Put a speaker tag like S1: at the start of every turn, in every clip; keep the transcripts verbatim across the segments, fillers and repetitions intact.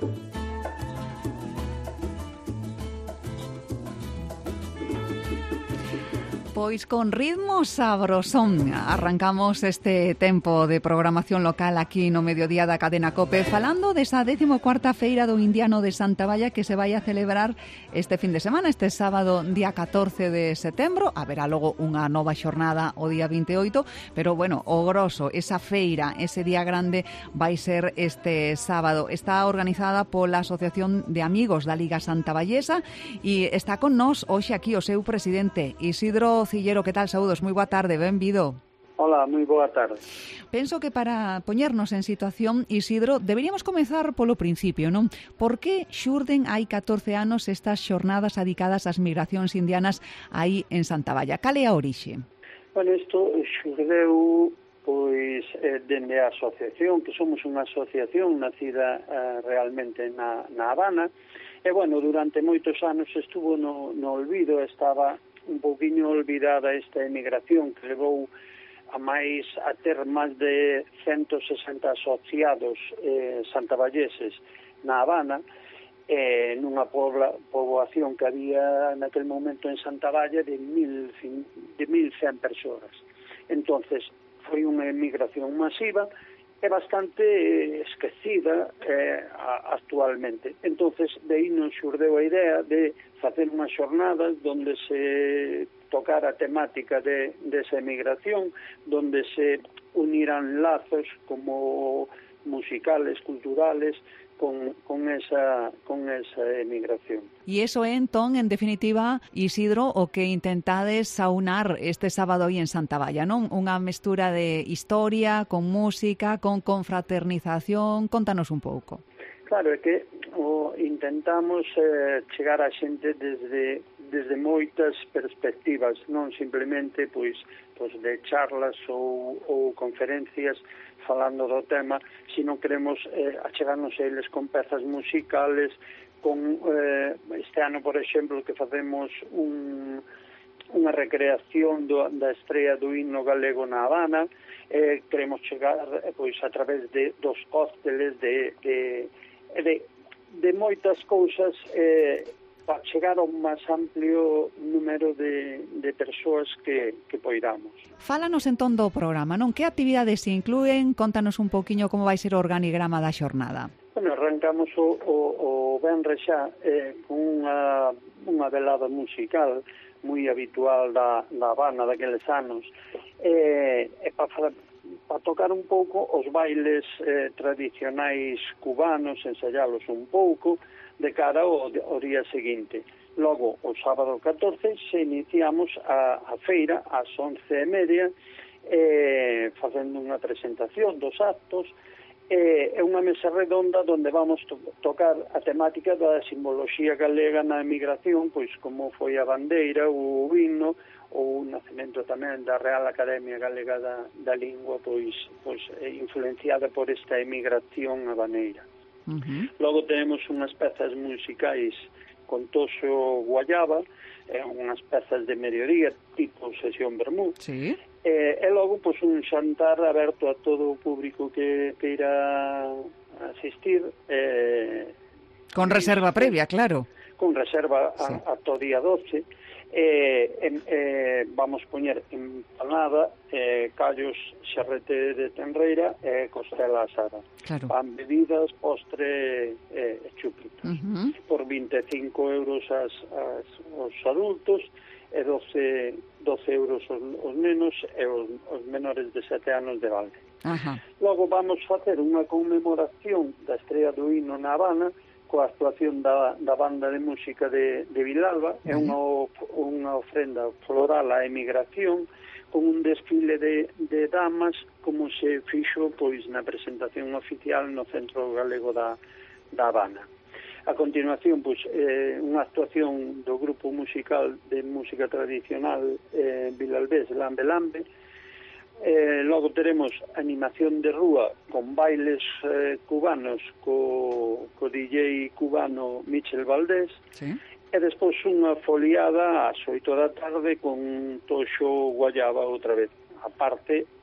S1: Pois con ritmo sabrosón arrancamos este tempo de programación local aquí no mediodía da cadena COPE falando desa décimo cuarta feira do Indiano de Santa Valla que se vai a celebrar este fin de semana, este sábado día catorce de setembro. Haberá logo unha nova xornada o día vinte e oito, pero bueno, o grosso, esa feira, ese día grande vai ser este sábado. Está organizada pola Asociación de Amigos da Liga Santa Vallesa e está con nós hoxe aquí o seu presidente Isidro Cillero. Que tal? Saúdos, moi boa tarde, benvido.
S2: Hola, moi boa tarde.
S1: Penso que para poñernos en situación, Isidro, deberíamos comezar polo principio, non? Por que xurden hai catorce anos estas xornadas dedicadas ás migracións indianas aí en Santa Valla? Cal é a orixe?
S2: Bueno, isto xurdeu pois eh, dende a asociación, que somos unha asociación nacida eh, realmente na, na Habana, e bueno, durante moitos anos estuvo no, no olvido, estaba un pouquiño olvidada esta emigración que levou a máis a ter máis de ciento sesenta asociados eh, santavalleses na Habana, eh, nunha pobla, poboación que había naquel momento en Santa Valla de mil cen persoas. Entonces foi unha emigración masiva e bastante eh, esquecida eh, actualmente. Entonces, de aí nos xurdeu a idea de facer unhas xornadas donde se tocara a temática de, de esa emigración, donde se uniran lazos como musicales, culturales, con, con, esa, con esa emigración.
S1: E iso é, entón, en definitiva, Isidro, o que intentades aunar este sábado aí en Santa Valla, non? Unha mestura de historia, con música, con confraternización. Contanos un pouco.
S2: Claro, é que o intentamos eh, chegar a xente desde, desde moitas perspectivas, non simplemente pois, pois de charlas ou, ou conferencias falando do tema, sino queremos eh, achegarnos a eles con pezas musicales, con eh, este ano, por exemplo, que facemos un, unha recreación do, da estrela do himno galego na Habana, eh, queremos chegar eh, pois a través de dos cócteles de, de, de, de moitas cousas eh, para chegar a un máis amplio número de, de persoas que, que poidamos.
S1: Fálanos entón do programa, non? Que actividades se inclúen? Contanos un pouquiño como vai ser o organigrama da xornada.
S2: Bueno, arrancamos o, o, o venres xa eh, con unha, unha velada musical moi habitual da, da Habana daqueles anos, eh, e para pa tocar un pouco os bailes eh, tradicionais cubanos, ensayalos un pouco, de cara ao, ao día seguinte. Logo, o sábado catorce, se iniciamos a, a feira ás once e media, eh, facendo unha presentación dos actos, eh, é unha mesa redonda onde vamos to tocar a temática da simboloxía galega na emigración, pois como foi a bandeira, o himno, ou o nacemento tamén da Real Academia Galega da, da Lingua, pois, pois influenciada por esta emigración habaneira.
S1: Uh-huh.
S2: Logo tenemos unhas pezas musicais con Toxo Guayaba, eh, unhas pezas de mediodía tipo sesión vermú,
S1: sí.
S2: eh, e logo pois, un xantar aberto a todo o público que queira asistir, eh,
S1: con reserva previa, claro,
S2: con reserva a, sí. a todo día doce. Eh, eh, vamos poñer empanada, eh, callos, xerrete de tenreira e eh, costela asada,
S1: claro.
S2: Pan, bebidas, postre e eh, chupitos.
S1: Uh-huh.
S2: Por vinte e cinco euros as, as, os adultos e doce, doce euros os, os nenos e os, os menores de sete anos de balde.
S1: Uh-huh.
S2: Logo vamos facer unha conmemoración da estrela do himno na Habana coa actuación da, da banda de música de, de Vilalba, é unha, unha ofrenda floral á emigración con un desfile de, de damas como se fixo pois na presentación oficial no Centro Galego da, da Habana. A continuación, pois, eh, unha actuación do grupo musical de música tradicional eh, vilalbés Lambe Lambe. Eh, logo teremos animación de rúa con bailes eh, cubanos co, co D J cubano Michel Valdés,
S1: sí.
S2: E despois unha foliada ás oito da tarde con Toxo Guayaba outra vez. A parte,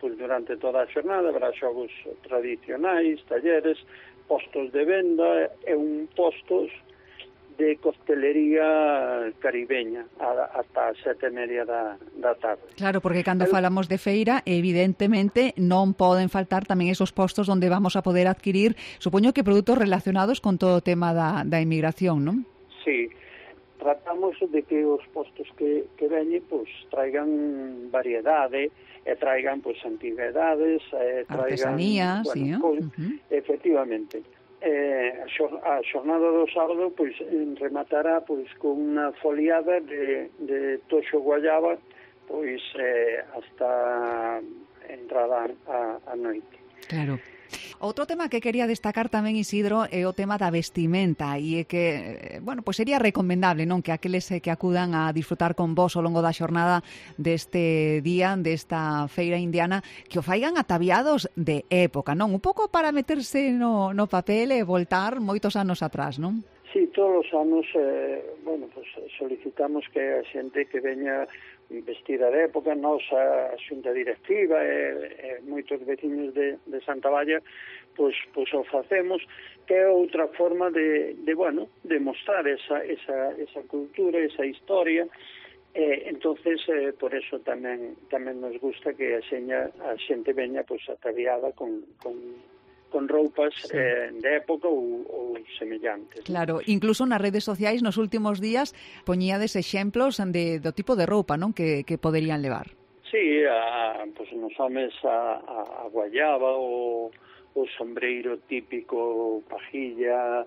S2: pois, durante toda a xornada, habrá xogos tradicionais, talleres, postos de venda e un postos de costelería caribeña ata as sete e media da, da tarde.
S1: Claro, porque cando
S2: El...
S1: falamos de feira, evidentemente non poden faltar tamén esos postos onde vamos a poder adquirir, supoño que produtos relacionados con todo o tema da, da inmigración, non?
S2: Sí, tratamos de que os postos que, que veñen pues, traigan variedade, e traigan pues, antigüedades, e traigan...
S1: Artesanía,
S2: bueno,
S1: sí, ¿eh?
S2: Pues,
S1: uh-huh.
S2: Efectivamente. Eh, a xornada do sábado pois rematará pois con unha foliada de, de toxo guayaba pois eh, hasta entrada a, a noite.
S1: Claro. Outro tema que quería destacar tamén, Isidro, é o tema da vestimenta e é que, bueno, pois sería recomendable, non, que aqueles que acudan a disfrutar con vos ao longo da xornada deste día, desta feira indiana, que o faigan ataviados de época, non? Un pouco para meterse no, no papel e voltar moitos anos atrás, non?
S2: Sí, todos os anos, eh, bueno, pues solicitamos que a xente que veña vestida de época, nos a xunta directiva e, e moitos veciños de, de Santa Valla, pois, pois o facemos, que é outra forma de, de bueno, de mostrar esa, esa, esa cultura, esa historia, e entonces eh, por eso tamén tamén nos gusta que a, xeña, a xente veña pois ataviada con, con con roupas sí. eh, de época ou, ou semellantes.
S1: Claro, incluso nas redes sociais nos últimos días poñíades exemplos de, do tipo de roupa, non, que, que poderían levar.
S2: Sí, a, pues, nos homes a, a, a guayaba, o, o sombreiro típico pajilla,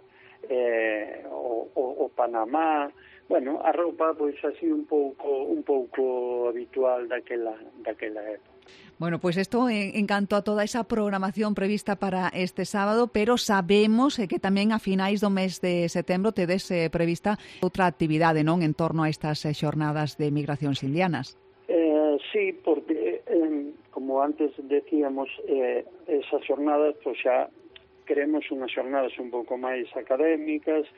S2: eh, o, o, o panamá, bueno, a roupa pois así un pouco un pouco habitual daquela daquela época.
S1: Bueno, pues esto en, en canto a toda esa programación prevista para este sábado, pero sabemos eh, que tamén a finais do mes de setembro tedes eh, prevista outra actividade, non, en torno a estas eh, xornadas de migracións indianas.
S2: Eh, sí, porque, eh, como antes decíamos, eh, esas xornadas, pois xa queremos unhas xornadas un pouco máis académicas,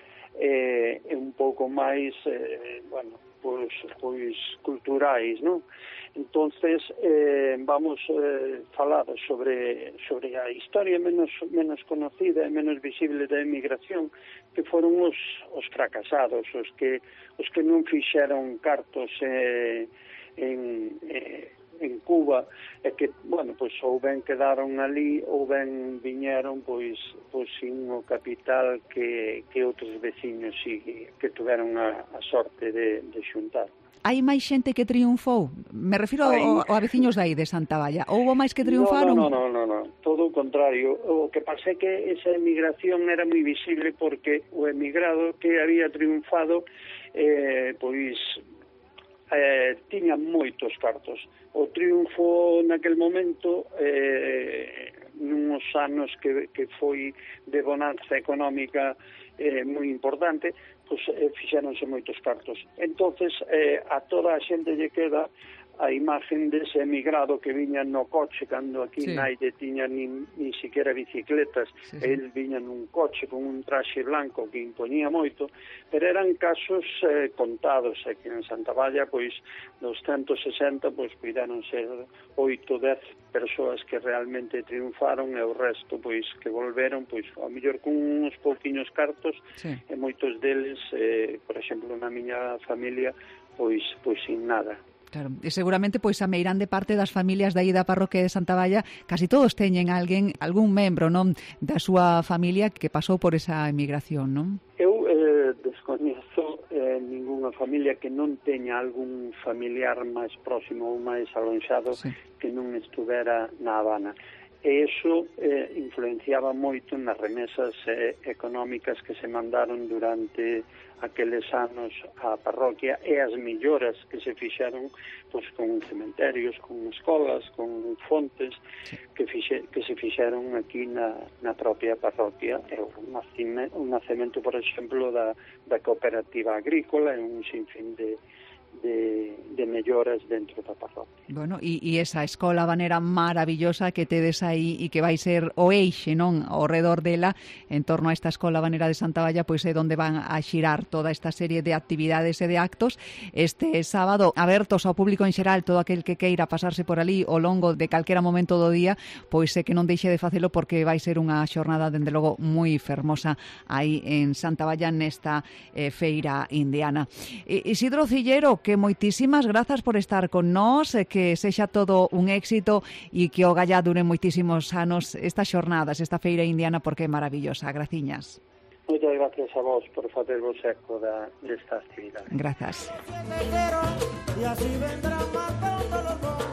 S2: e eh, un pouco máis, eh, bueno, pois, pois culturais, non? Entonces eh, vamos eh, falar sobre sobre a historia menos menos conocida e menos visible da emigración, que foron os os fracasados, os que os que non fixeron cartos eh, en eh, en Cuba, e que, bueno, pois ou ben quedaron ali ou ben viñeron pois pois sin o capital que, que outros veciños si, que tuveron a, a sorte de, de xuntar.
S1: Hai máis xente que triunfou? Me refiro ao, a veciños dai de Santa Valla. Houbo máis que triunfaron?
S2: No, no, no, no, no, todo o contrario. O que pasa é que esa emigración era moi visible porque o emigrado que había triunfado eh, pois eh, tiña moitos cartos. O triunfo naquel momento, eh, nuns anos que, que foi de bonanza económica eh, moi importante, pois eh, fixeronse moitos cartos. Entonces, eh, a toda a xente lle queda a imagen dese emigrado que viña no coche, cando aquí sí. naide tiña nin, nin siquiera bicicletas, sí, sí. El viña nun coche con un traxe blanco que impoñía moito, pero eran casos eh, contados, e que en Santa Valla, pois, dos ciento sesenta, pois, puideron ser oito, dez persoas que realmente triunfaron, e o resto, pois, que volveron, pois, ao mellor con uns pouquiños cartos, sí. E moitos deles, eh, por exemplo, na miña familia, pois, pois, sin nada.
S1: Claro, e seguramente pois a meirande parte das familias dai da parroquia de Santa Valla, casi todos teñen alguén, algún membro, non, da súa familia que pasou por esa emigración, non?
S2: Eu eh, descoñezo eh, ningunha familia que non teña algún familiar máis próximo ou máis alonxado sí. que non estuvera na Habana. E iso eh, influenciaba moito nas remesas eh, económicas que se mandaron durante aqueles anos á parroquia, e as melloras que se fixeron pois, con cementerios, con escolas, con fontes sí. que, fixe, que se fixeron aquí na, na propia parroquia. E o nacimento, un nacemento, por exemplo, da, da cooperativa agrícola, e un sinfín de, de, de melloras dentro da parroquia.
S1: Bueno, e, e esa escola habanera maravillosa que tedes aí e que vai ser o eixe, non, ao redor dela, en torno a esta escola habanera de Santa Valla, pois é onde van a xirar toda esta serie de actividades e de actos este sábado, abertos ao público en xeral, todo aquel que queira pasarse por ali ao longo de calquera momento do día, pois é que non deixe de facelo porque vai ser unha xornada, dende logo, moi fermosa aí en Santa Valla nesta eh, feira indiana. E, Isidro Cillero, que moitísimas grazas por estar con nós, que sexa todo un éxito e que o Gallá dure moitísimos anos estas xornadas, esta feira indiana, porque é maravillosa. Graciñas.
S2: Moitas gracias a vos por facervos eco da, desta actividade.
S1: Grazas.